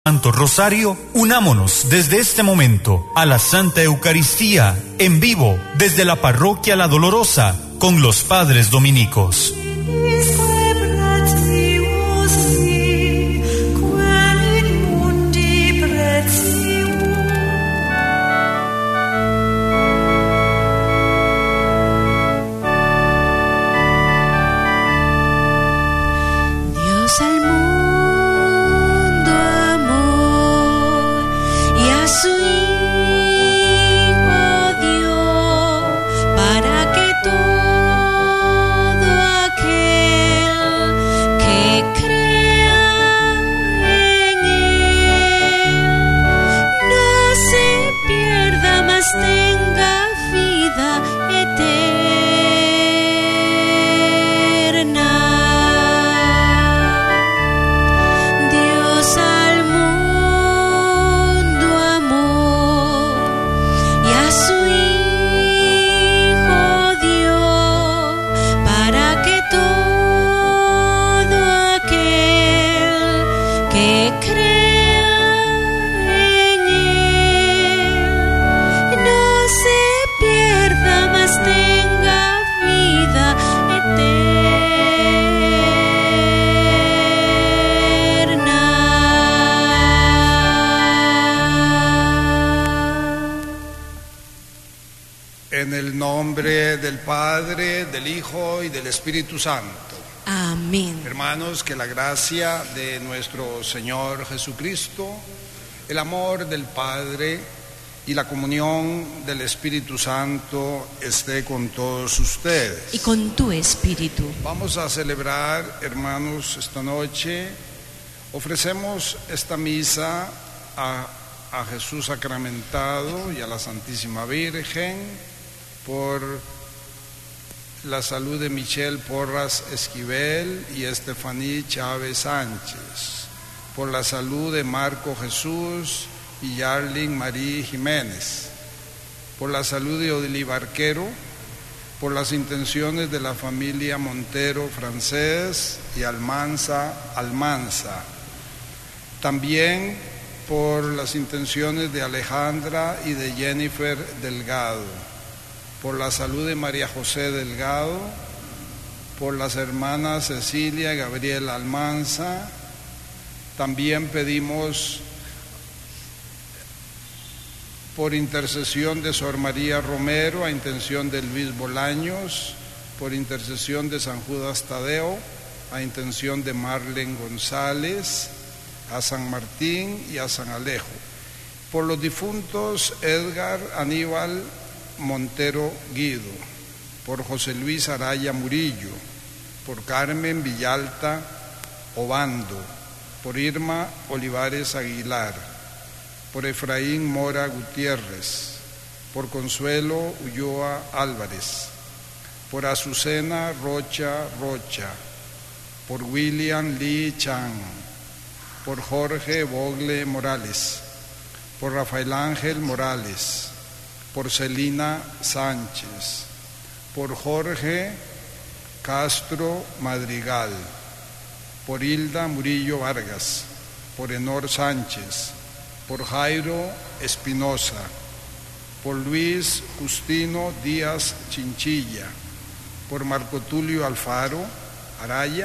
Santo Rosario, unámonos desde este momento a la Santa Eucaristía, en vivo, desde la Parroquia La Dolorosa, con los Padres Dominicos. En el nombre del Padre, del Hijo y del Espíritu Santo. Amén. Hermanos, que la gracia de nuestro Señor Jesucristo, el amor del Padre y la comunión del Espíritu Santo esté con todos ustedes. Y con tu espíritu. Vamos a celebrar, hermanos, esta noche. Ofrecemos esta misa a Jesús sacramentado y a la Santísima Virgen, por la salud de Michelle Porras Esquivel y Estefaní Chávez Sánchez, por la salud de Marco Jesús y Yarlin Marí Jiménez, por la salud de Odilí Barquero, por las intenciones de la familia Montero Francés y Almanza, también por las intenciones de Alejandra y de Jennifer Delgado, por la salud de María José Delgado, por las hermanas Cecilia y Gabriela Almanza. También pedimos por intercesión de Sor María Romero, a intención de Luis Bolaños, por intercesión de San Judas Tadeo, a intención de Marlen González, a San Martín y a San Alejo. Por los difuntos Edgar Aníbal Montero Guido, por José Luis Araya Murillo, por Carmen Villalta Obando, por Irma Olivares Aguilar, por Efraín Mora Gutiérrez, por Consuelo Ulloa Álvarez, por Azucena Rocha, por William Lee Chang, por Jorge Bogle Morales, por Rafael Ángel Morales, por Celina Sánchez, por Jorge Castro Madrigal, por Hilda Murillo Vargas, por Enor Sánchez, por Jairo Espinosa, por Luis Justino Díaz Chinchilla, por Marco Tulio Alfaro Araya,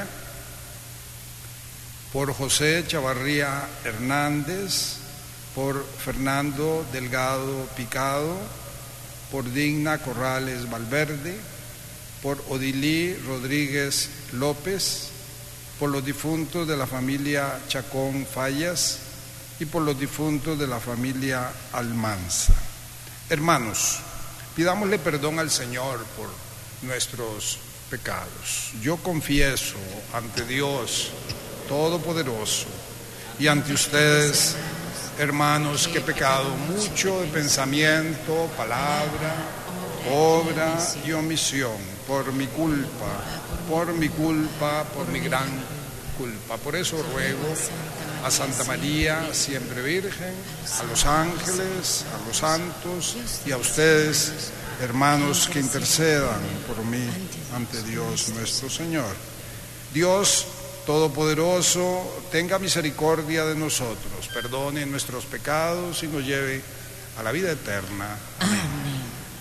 por José Chavarría Hernández, por Fernando Delgado Picado, por Digna Corrales Valverde, por Odilí Rodríguez López, por los difuntos de la familia Chacón Fallas y por los difuntos de la familia Almanza. Hermanos, pidámosle perdón al Señor por nuestros pecados. Yo confieso ante Dios Todopoderoso y ante ustedes, hermanos, que he pecado mucho de pensamiento, palabra, obra y omisión, por mi culpa, por mi gran culpa. Por eso ruego a Santa María, siempre Virgen, a los ángeles, a los santos y a ustedes, hermanos, que intercedan por mí ante Dios nuestro Señor. Dios Todopoderoso, tenga misericordia de nosotros, perdone nuestros pecados y nos lleve a la vida eterna. Amén.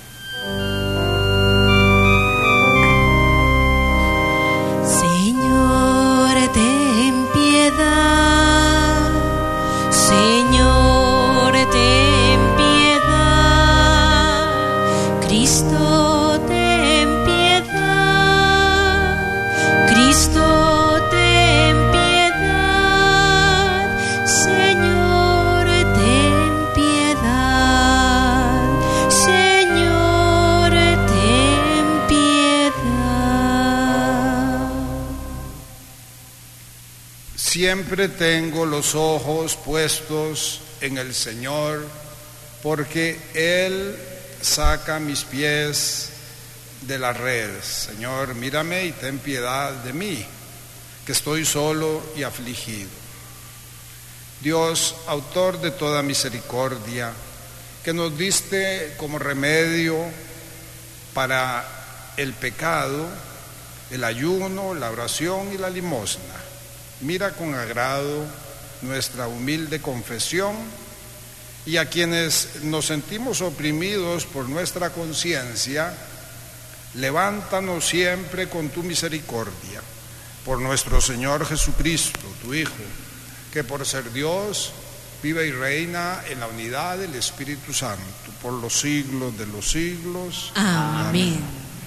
Señor, ten piedad. Señor, ten piedad. Cristo, ten piedad. Cristo, ten piedad. Señor, ten piedad. Señor, ten piedad. Siempre tengo los ojos puestos en el Señor, porque Él saca mis pies de la red. Señor, mírame y ten piedad de mí, que estoy solo y afligido. Dios, autor de toda misericordia, que nos diste como remedio para el pecado, el ayuno, la oración y la limosna, mira con agrado nuestra humilde confesión, y a quienes nos sentimos oprimidos por nuestra conciencia, levántanos siempre con tu misericordia. Por nuestro Señor Jesucristo, tu Hijo, que por ser Dios vive y reina en la unidad del Espíritu Santo, por los siglos de los siglos. Amén.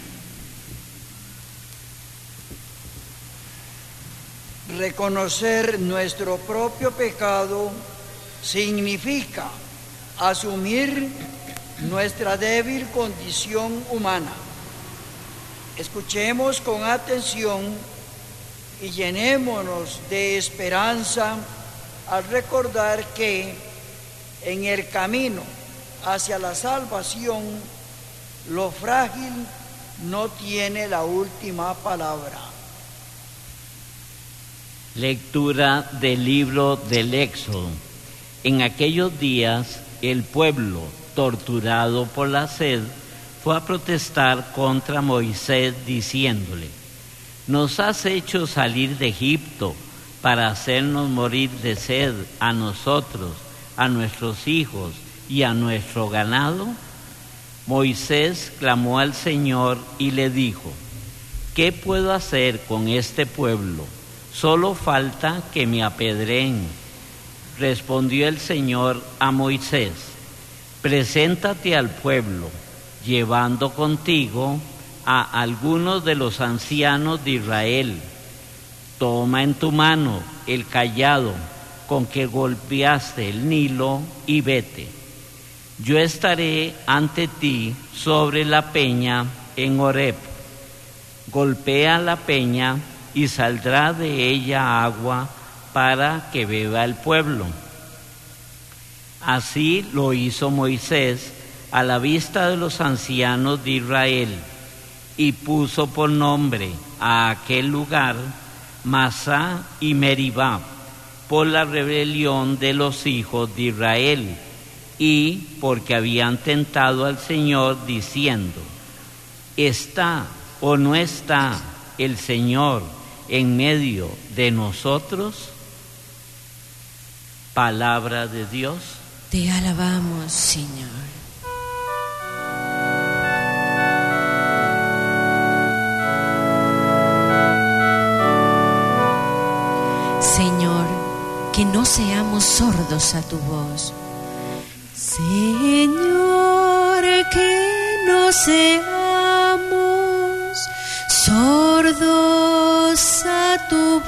Reconocer nuestro propio pecado significa asumir nuestra débil condición humana. Escuchemos con atención y llenémonos de esperanza al recordar que en el camino hacia la salvación, lo frágil no tiene la última palabra. Lectura del libro del Éxodo. En aquellos días, el pueblo, torturado por la sed, fue a protestar contra Moisés diciéndole: «Nos has hecho salir de Egipto para hacernos morir de sed a nosotros, a nuestros hijos y a nuestro ganado». Moisés clamó al Señor y le dijo: «¿Qué puedo hacer con este pueblo? Solo falta que me apedreen». Respondió el Señor a Moisés: «Preséntate al pueblo, llevando contigo a algunos de los ancianos de Israel. Toma en tu mano el cayado con que golpeaste el Nilo y vete. Yo estaré ante ti sobre la peña en Horeb. Golpea la peña y saldrá de ella agua para que beba el pueblo». Así lo hizo Moisés a la vista de los ancianos de Israel, y puso por nombre a aquel lugar Masá y Meribá, por la rebelión de los hijos de Israel, y porque habían tentado al Señor diciendo: ¿está o no está el Señor en medio de nosotros? Palabra de Dios. Te alabamos, Señor. Señor, que no seamos sordos a tu voz. Señor, que no seamos sordos a tu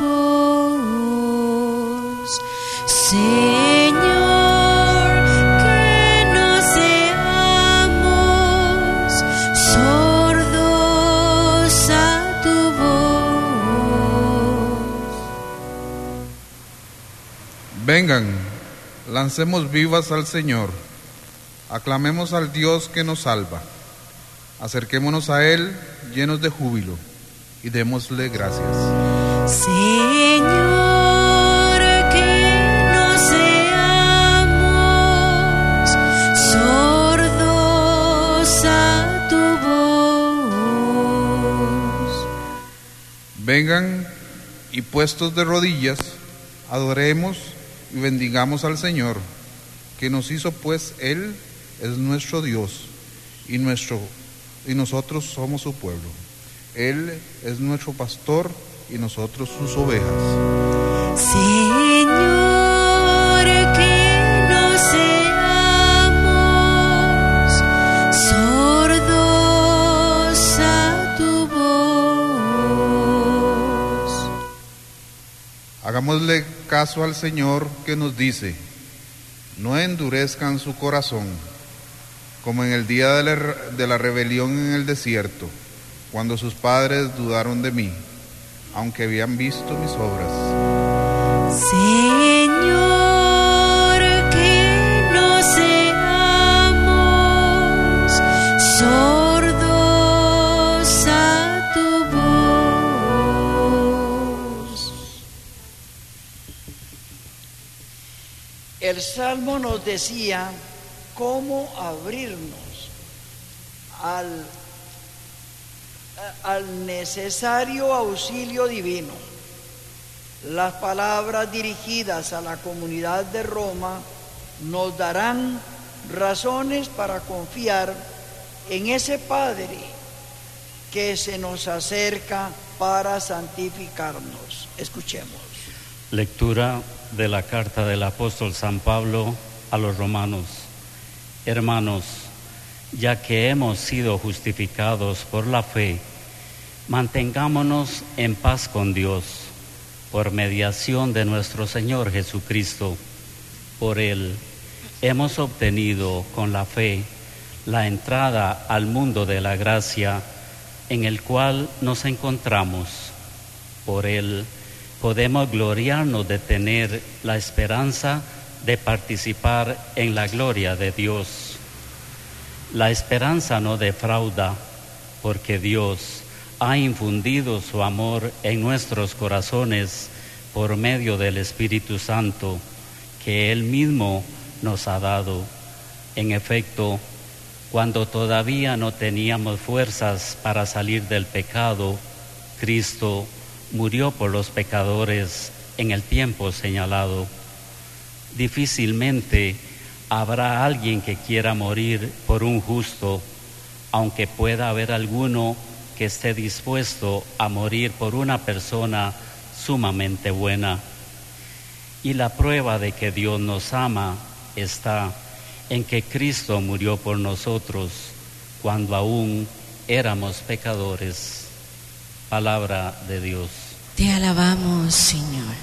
voz. Señor, que no seamos sordos a tu voz. Vengan, lancemos vivas al Señor, aclamemos al Dios que nos salva, acerquémonos a Él llenos de júbilo y démosle gracias. Señor, que no seamos sordos a tu voz. Vengan, y puestos de rodillas, adoremos y bendigamos al Señor, que nos hizo, pues Él es nuestro Dios y nosotros somos su pueblo. Él es nuestro pastor y nosotros sus ovejas. Señor, que no seamos sordos a tu voz. Hagámosle caso al Señor que nos dice: no endurezcan su corazón, como en el día de la rebelión en el desierto, cuando sus padres dudaron de mí, aunque habían visto mis obras. Señor, que no seamos sordos a tu voz. El Salmo nos decía cómo abrirnos al necesario auxilio divino. Las palabras dirigidas a la comunidad de Roma nos darán razones para confiar en ese Padre que se nos acerca para santificarnos. Escuchemos. Lectura de la carta del apóstol San Pablo a los romanos. Hermanos, ya que hemos sido justificados por la fe, mantengámonos en paz con Dios, por mediación de nuestro Señor Jesucristo. Por Él hemos obtenido con la fe la entrada al mundo de la gracia en el cual nos encontramos. Por Él podemos gloriarnos de tener la esperanza de participar en la gloria de Dios. La esperanza no defrauda, porque Dios ha infundido su amor en nuestros corazones por medio del Espíritu Santo que Él mismo nos ha dado. En efecto, cuando todavía no teníamos fuerzas para salir del pecado, Cristo murió por los pecadores en el tiempo señalado. Difícilmente habrá alguien que quiera morir por un justo, aunque pueda haber alguno que esté dispuesto a morir por una persona sumamente buena. Y la prueba de que Dios nos ama está en que Cristo murió por nosotros cuando aún éramos pecadores. Palabra de Dios. Te alabamos, Señor.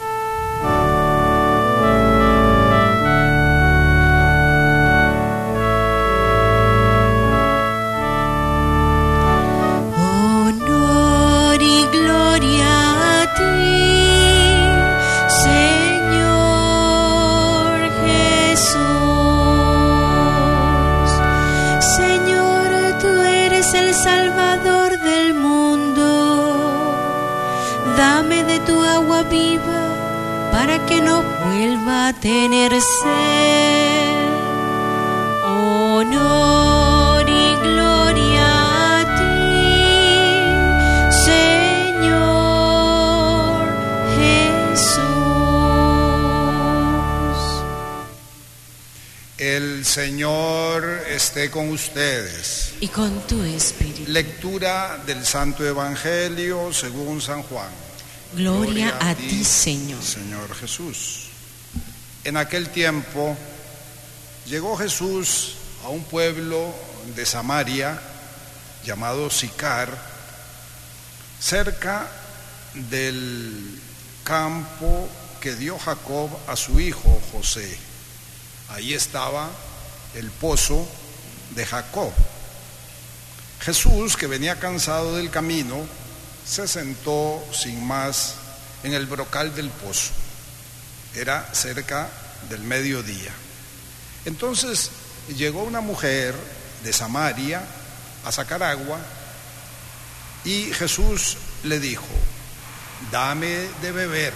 Para que no vuelva a tener sed. Honor y gloria a ti, Señor Jesús. El Señor esté con ustedes. Y con tu espíritu. Lectura del Santo Evangelio según San Juan. Gloria a ti, Señor. Señor Jesús. En aquel tiempo llegó Jesús a un pueblo de Samaria llamado Sicar, cerca del campo que dio Jacob a su hijo José. Ahí estaba el pozo de Jacob. Jesús, que venía cansado del camino, se sentó sin más en el brocal del pozo. Era cerca del mediodía. Entonces llegó una mujer de Samaria a sacar agua y Jesús le dijo: dame de beber.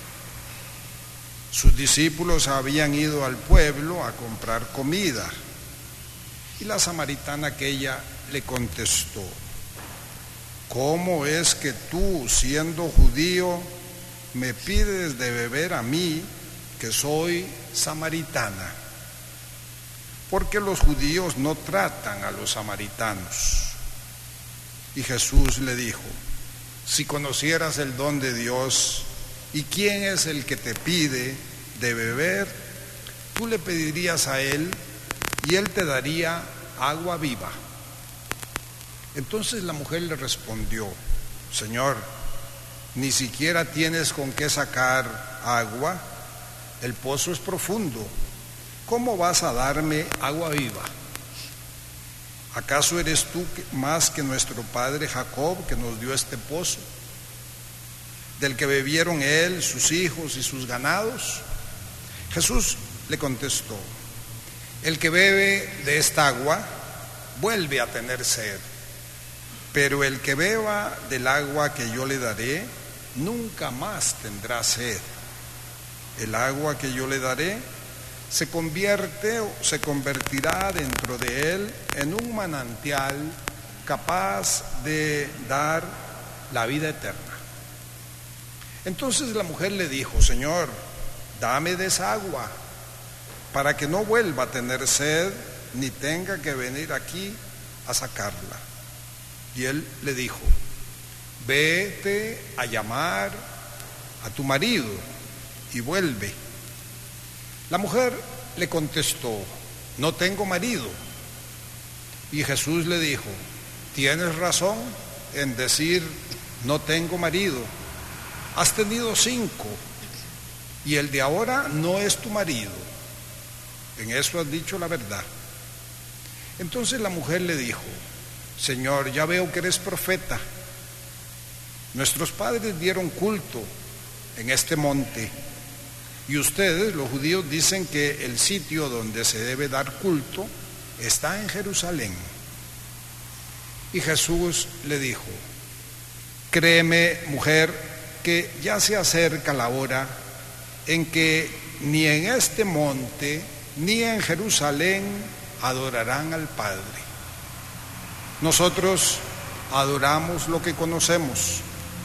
Sus discípulos habían ido al pueblo a comprar comida y la samaritana aquella le contestó: ¿cómo es que tú, siendo judío, me pides de beber a mí, que soy samaritana? Porque los judíos no tratan a los samaritanos. Y Jesús le dijo: si conocieras el don de Dios y quién es el que te pide de beber, tú le pedirías a él y él te daría agua viva. Entonces la mujer le respondió: Señor, ni siquiera tienes con qué sacar agua, el pozo es profundo, ¿cómo vas a darme agua viva? ¿Acaso eres tú más que nuestro padre Jacob, que nos dio este pozo, del que bebieron él, sus hijos y sus ganados? Jesús le contestó: el que bebe de esta agua vuelve a tener sed, pero el que beba del agua que yo le daré nunca más tendrá sed. El agua que yo le daré se convertirá dentro de él en un manantial capaz de dar la vida eterna. Entonces la mujer le dijo: Señor, dame de esa agua, para que no vuelva a tener sed, ni tenga que venir aquí a sacarla. Y él le dijo: vete a llamar a tu marido y vuelve. La mujer le contestó: no tengo marido. Y Jesús le dijo: tienes razón en decir no tengo marido. Has tenido 5 y el de ahora no es tu marido. En eso has dicho la verdad. Entonces la mujer le dijo: Señor, ya veo que eres profeta. Nuestros padres dieron culto en este monte, y ustedes, los judíos, dicen que el sitio donde se debe dar culto está en Jerusalén. Y Jesús le dijo: créeme, mujer, que ya se acerca la hora en que ni en este monte ni en Jerusalén adorarán al Padre. Nosotros adoramos lo que conocemos,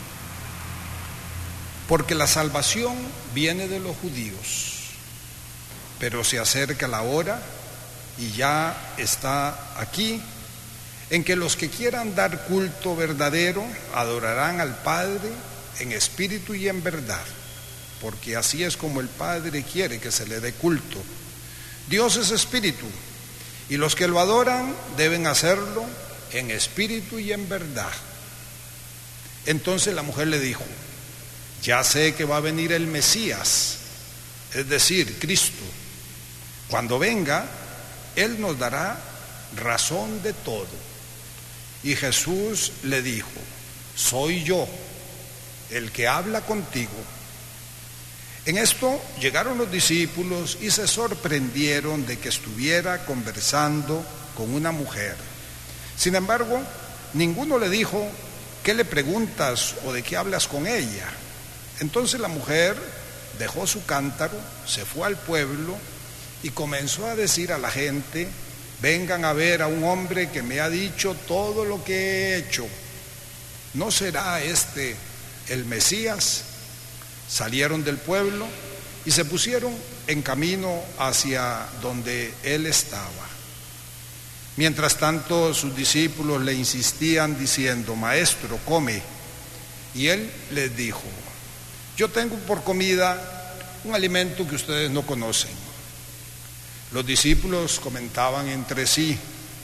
porque la salvación viene de los judíos, pero se acerca la hora, y ya está aquí, en que los que quieran dar culto verdadero adorarán al Padre en espíritu y en verdad, porque así es como el Padre quiere que se le dé culto. Dios es espíritu, y los que lo adoran deben hacerlo en espíritu y en verdad. Entonces la mujer le dijo: ya sé que va a venir el Mesías, es decir, Cristo. Cuando venga, Él nos dará razón de todo. Y Jesús le dijo: soy yo el que habla contigo. En esto llegaron los discípulos y se sorprendieron de que estuviera conversando con una mujer. Sin embargo, ninguno le dijo: ¿qué le preguntas o de qué hablas con ella? Entonces la mujer dejó su cántaro, se fue al pueblo y comenzó a decir a la gente: vengan a ver a un hombre que me ha dicho todo lo que he hecho. ¿No será este el Mesías? Salieron del pueblo y se pusieron en camino hacia donde él estaba. Mientras tanto, sus discípulos le insistían diciendo: Maestro, come. Y él les dijo: yo tengo por comida un alimento que ustedes no conocen. Los discípulos comentaban entre sí: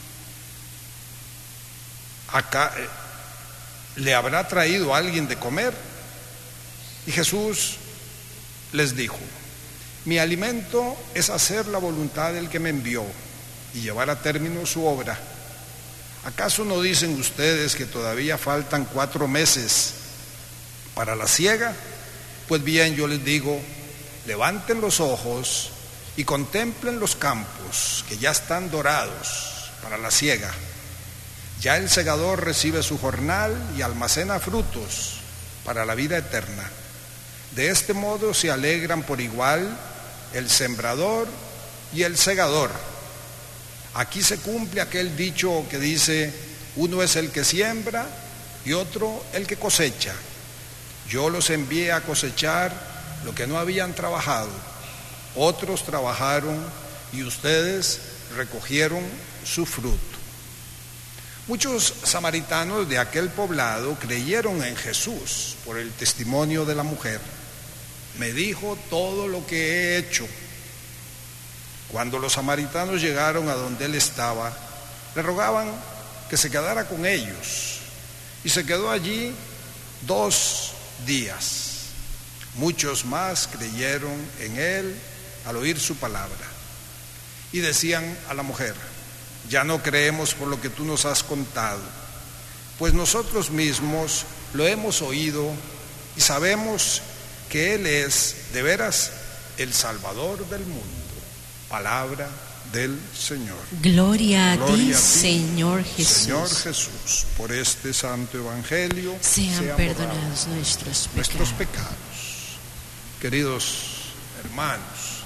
¿acá le habrá traído alguien de comer? Y Jesús les dijo: mi alimento es hacer la voluntad del que me envió y llevar a término su obra. ¿Acaso no dicen ustedes que todavía faltan 4 meses para la siega? Pues bien, yo les digo: levanten los ojos y contemplen los campos, que ya están dorados para la siega. Ya el segador recibe su jornal y almacena frutos para la vida eterna. De este modo se alegran por igual el sembrador y el segador. Aquí se cumple aquel dicho que dice: uno es el que siembra y otro el que cosecha. Yo los envié a cosechar lo que no habían trabajado. Otros trabajaron y ustedes recogieron su fruto. Muchos samaritanos de aquel poblado creyeron en Jesús por el testimonio de la mujer. Me dijo todo lo que he hecho. Cuando los samaritanos llegaron a donde él estaba, le rogaban que se quedara con ellos. Y se quedó allí 2 días. Muchos más creyeron en él al oír su palabra. Y decían a la mujer: ya no creemos por lo que tú nos has contado, pues nosotros mismos lo hemos oído y sabemos que Él es de veras el Salvador del mundo. Palabra del Señor. Gloria a ti, Señor Jesús. Señor Jesús, por este santo evangelio sean perdonados nuestros pecados. Queridos hermanos,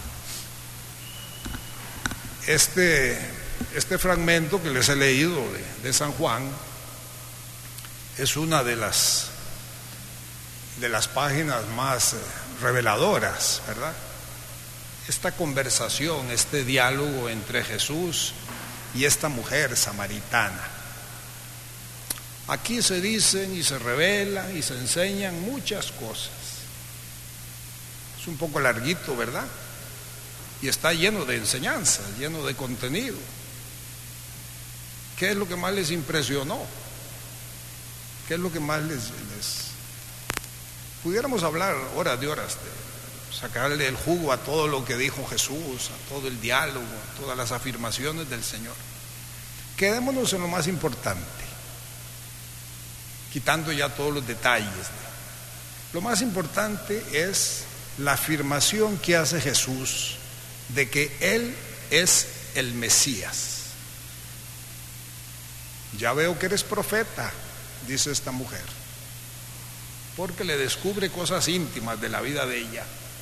este fragmento que les he leído de San Juan es una de las páginas más reveladoras, ¿verdad? Esta conversación, este diálogo entre Jesús y esta mujer samaritana. Aquí se dicen y se revelan y se enseñan muchas cosas. Es un poco larguito, ¿verdad? Y está lleno de enseñanzas, lleno de contenido. ¿Qué es lo que más les impresionó? ¿Qué es lo que más les... Pudiéramos hablar horas de horas, de sacarle el jugo a todo lo que dijo Jesús, a todo el diálogo, a todas las afirmaciones del Señor. Quedémonos en lo más importante, quitando ya todos los detalles. Lo más importante es la afirmación que hace Jesús de que Él es el Mesías. Ya veo que eres profeta, dice esta mujer, porque le descubre cosas íntimas de la vida de ella.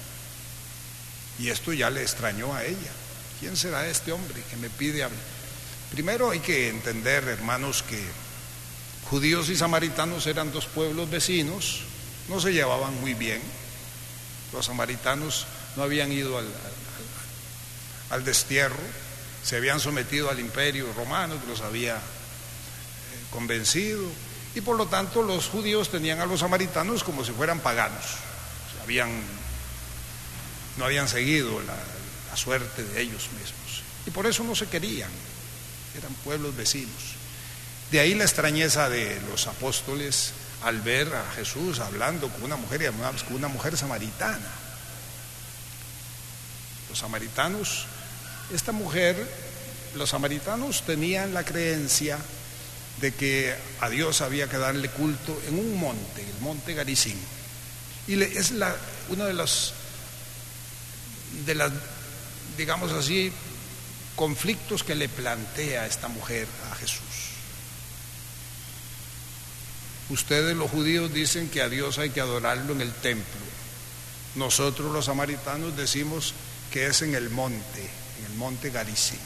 Y esto ya le extrañó a ella. ¿Quién será este hombre que me pide hablar? Primero hay que entender, hermanos, que judíos y samaritanos eran 2 pueblos vecinos, no se llevaban muy bien. Los samaritanos no habían ido al destierro, se habían sometido al imperio romano que los había convencido, y por lo tanto los judíos tenían a los samaritanos como si fueran paganos. O sea, no habían seguido la suerte de ellos mismos, y por eso no se querían, eran pueblos vecinos. De ahí la extrañeza de los apóstoles al ver a Jesús hablando con una mujer, y además con una mujer samaritana. Los samaritanos, los samaritanos tenían la creencia de que a Dios había que darle culto en un monte, el monte Garizim. Y es una de las, digamos así, conflictos que le plantea esta mujer a Jesús. Ustedes los judíos dicen que a Dios hay que adorarlo en el templo. Nosotros los samaritanos decimos que es en el monte Garizim.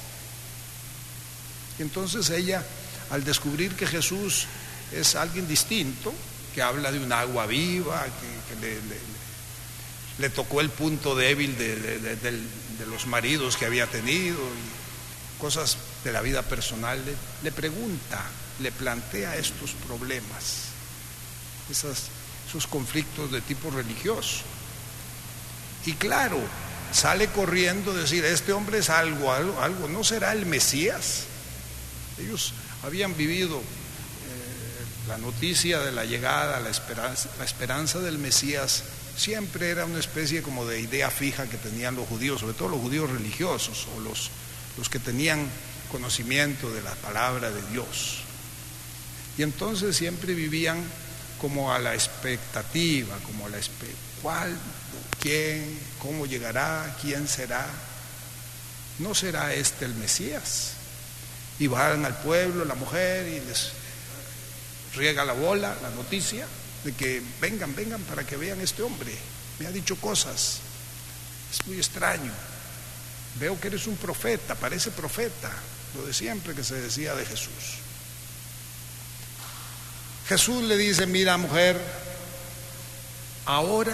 Y entonces ella, al descubrir que Jesús es alguien distinto, que habla de un agua viva, que le tocó el punto débil de los maridos que había tenido, y cosas de la vida personal, le pregunta, le plantea estos problemas, esos conflictos de tipo religioso. Y claro, sale corriendo a decir: este hombre es algo, ¿no será el Mesías? Ellos habían vivido la noticia de la llegada, la esperanza del Mesías. Siempre era una especie como de idea fija que tenían los judíos, sobre todo los judíos religiosos, o los que tenían conocimiento de la palabra de Dios. Y entonces siempre vivían como a la expectativa, ¿cuál, quién, cómo llegará, quién será? ¿No será este el Mesías? Y van al pueblo, la mujer, y les riega la bola, la noticia de que vengan para que vean este hombre. Me ha dicho cosas, es muy extraño. Veo que eres un profeta, parece profeta, lo de siempre que se decía de Jesús. Jesús le dice: mira, mujer, ahora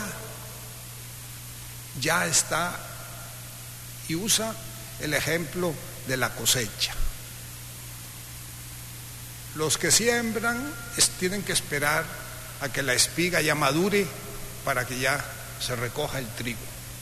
ya está, y usa el ejemplo de la cosecha. Los que siembran tienen que esperar a que la espiga ya madure para que ya se recoja el trigo.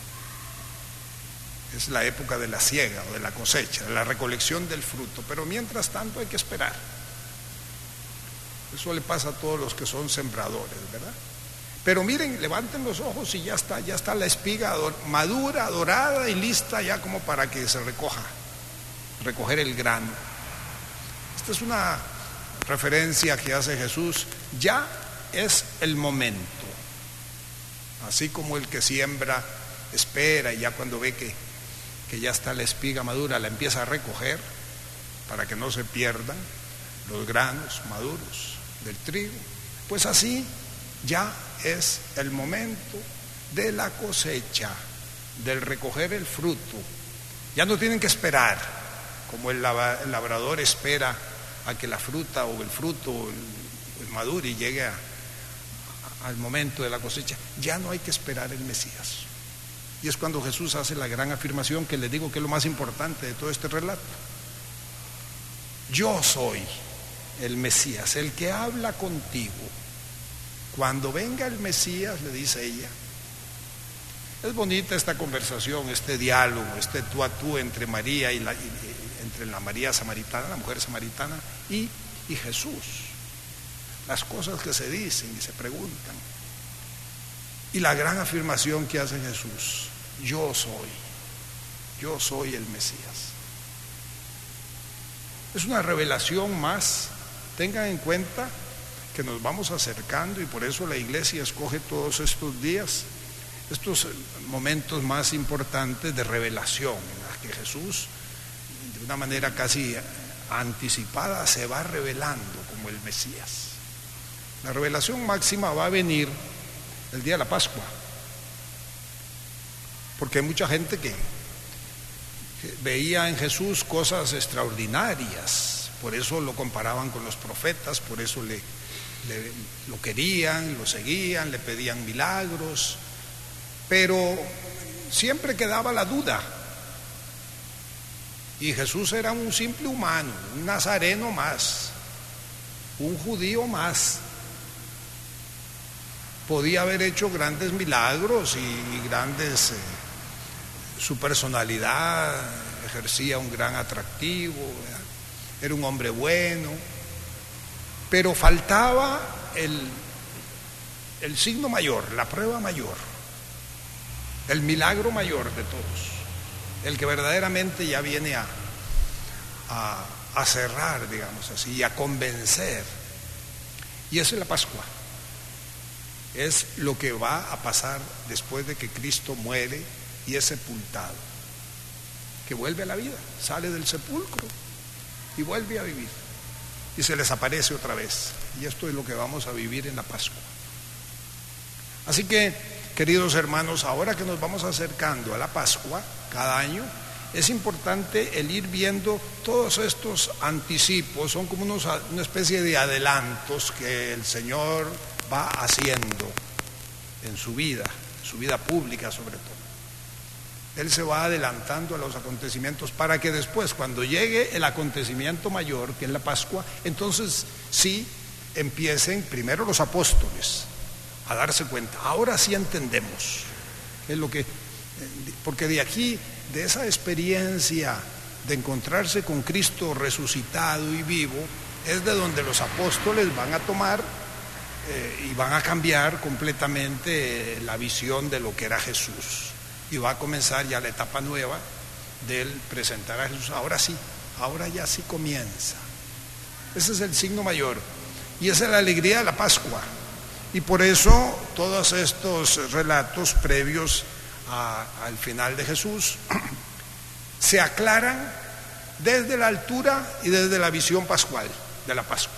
Es la época de la siega o de la cosecha, de la recolección del fruto, pero mientras tanto hay que esperar. Eso le pasa a todos los que son sembradores, ¿verdad? Pero miren, levanten los ojos y ya está la espiga madura, dorada y lista ya como para que se recoger el grano. Esta es una referencia que hace Jesús, ya es el momento. Así como el que siembra espera y ya cuando ve que ya está la espiga madura, la empieza a recoger para que no se pierdan los granos maduros del trigo, pues así ya es el momento de la cosecha, del recoger el fruto. Ya no tienen que esperar como el labrador espera a que la fruta o el fruto madure y llegue al momento de la cosecha. Ya no hay que esperar el Mesías. Y es cuando Jesús hace la gran afirmación que les digo que es lo más importante de todo este relato. Yo soy el Mesías, el que habla contigo. Cuando venga el Mesías, le dice ella. Es bonita esta conversación, este diálogo, este tú a tú entre María entre la María samaritana, la mujer samaritana y Jesús. Las cosas que se dicen y se preguntan. Y la gran afirmación que hace Jesús: yo soy el Mesías. Es una revelación más. Tengan en cuenta que nos vamos acercando, y por eso la iglesia escoge todos estos días, estos momentos más importantes de revelación, en las que Jesús, de una manera casi anticipada, se va revelando como el Mesías. La revelación máxima va a venir el día de la Pascua, porque hay mucha gente que veía en Jesús cosas extraordinarias, por eso lo comparaban con los profetas, por eso lo querían, lo seguían, le pedían milagros, pero siempre quedaba la duda. Y Jesús era un simple humano, un nazareno más, un judío más. Podía haber hecho grandes milagros y grandes, su personalidad ejercía un gran atractivo, ¿verdad? Era un hombre bueno, pero faltaba el signo mayor, la prueba mayor, el milagro mayor de todos, el que verdaderamente ya viene a cerrar, digamos así, y a convencer. Y esa es la Pascua. Es lo que va a pasar después de que Cristo muere y es sepultado, que vuelve a la vida, sale del sepulcro y vuelve a vivir y se les aparece otra vez. Y esto es lo que vamos a vivir en la Pascua. Así que, queridos hermanos, ahora que nos vamos acercando a la Pascua cada año, es importante el ir viendo todos estos anticipos. Son como una especie de adelantos que el Señor va haciendo en su vida pública sobre todo. Él se va adelantando a los acontecimientos para que después, cuando llegue el acontecimiento mayor, que es la Pascua, entonces sí empiecen primero los apóstoles a darse cuenta. Ahora sí entendemos es lo que, porque de aquí, de esa experiencia de encontrarse con Cristo resucitado y vivo, es de donde los apóstoles van a tomar y van a cambiar completamente la visión de lo que era Jesús, y va a comenzar ya la etapa nueva del presentar a Jesús. Ahora sí, ahora ya sí comienza. Ese es el signo mayor y esa es la alegría de la Pascua, y por eso todos estos relatos previos al final de Jesús se aclaran desde la altura y desde la visión pascual de la Pascua.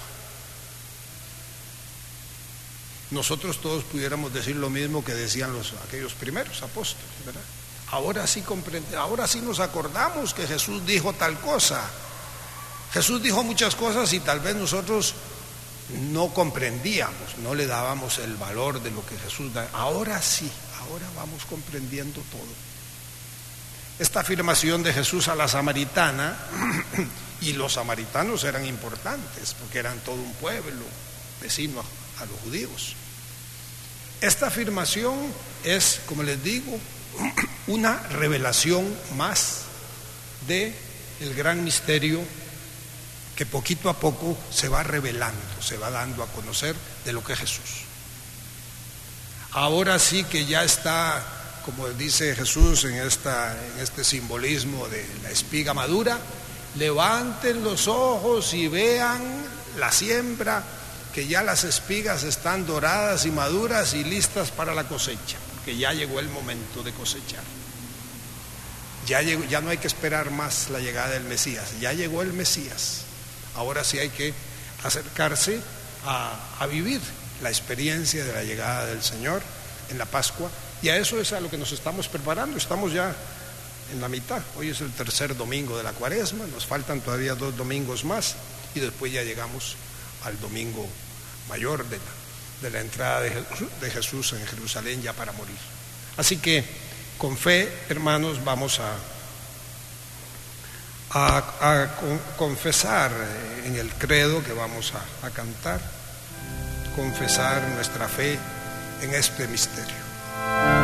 Nosotros todos pudiéramos decir lo mismo que decían aquellos primeros apóstoles, ¿verdad? Ahora sí ahora sí nos acordamos que Jesús dijo tal cosa. Jesús dijo muchas cosas y tal vez nosotros no comprendíamos, no le dábamos el valor de lo que Jesús da. Ahora sí, ahora vamos comprendiendo todo. Esta afirmación de Jesús a la samaritana, y los samaritanos eran importantes porque eran todo un pueblo vecino a los judíos. Esta afirmación es, como les digo, una revelación más de el gran misterio que poquito a poco se va revelando, se va dando a conocer de lo que es Jesús. Ahora sí que ya está, como dice Jesús en este simbolismo de la espiga madura, levanten los ojos y vean la siembra, que ya las espigas están doradas y maduras y listas para la cosecha, porque ya llegó el momento de cosechar. Ya no hay que esperar más la llegada del Mesías, ya llegó el Mesías. Ahora sí hay que acercarse a vivir la experiencia de la llegada del Señor en la Pascua, y a eso es a lo que nos estamos preparando. Estamos ya en la mitad, hoy es el tercer domingo de la Cuaresma, nos faltan todavía 2 domingos más y después ya llegamos al domingo mayor de la entrada de Jesús en Jerusalén ya para morir. Así que con fe, hermanos, vamos a confesar en el credo que vamos a cantar, confesar nuestra fe en este misterio.